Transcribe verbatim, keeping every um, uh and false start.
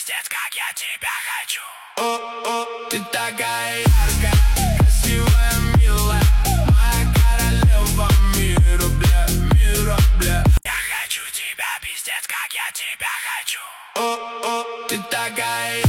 пиздец, как я тебя хочу. Ты такая яркая, красивая, милая, моя королева мира, бля, мира, бля. Я хочу тебя, пиздец, как я тебя хочу. Ты такая